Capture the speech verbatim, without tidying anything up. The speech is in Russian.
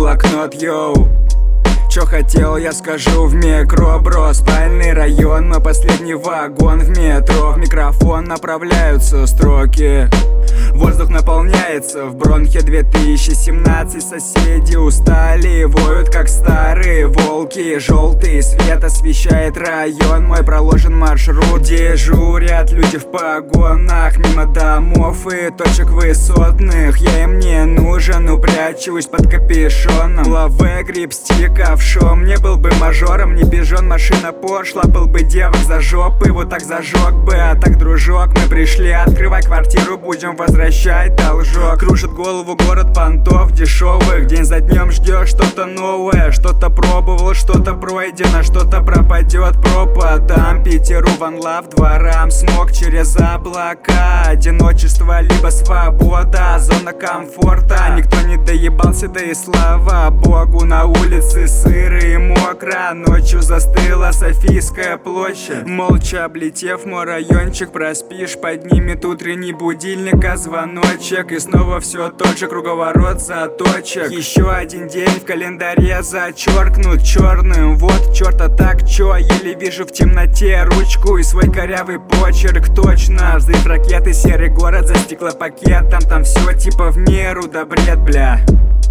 блокнот, йоу. Чё хотел, я скажу в микро, бро. Спальный район, мой последний вагон в метро. В микрофон направляются строки, воздух наполняется в бронхе. Две тысячи семнадцать, соседи устали, воют как старые волки. Желтый свет освещает район, мой проложен маршрут. Дежурят люди в погонах мимо домов и точек высотных. Я им не нужен, упрячусь под капюшоном. Лаве, грипстик, овшом. Не был бы мажором, не пижон, машина пошла. Был бы девок за жопы, вот так зажег бы. А так, дружок, мы пришли открывать квартиру, будем возвращать должок. Кружит голову город понтов дешевых. День за днем ждешь что-то новое. Что-то пробовал, что-то пройдено, что-то пропадет пропадом. Питеру ван лав дворам, смог через облака. Одиночество либо свобода, зона комфорта. Никто не доебался, да и слава богу. На улице сыро и мокро, ночью застыла Софийская площадь. Молча облетев мой райончик, проспишь, поднимет утренний будильник, а звоночек. И снова все тот же круговорот заточек. Еще один день в календаре зачеркнут черным. Вот черта так чё, еле вижу в темноте ручку и свой корявый почерк. Точно, взрыв ракеты, серый город за стеклопакетом. Там все типа в меру, да бред, бля.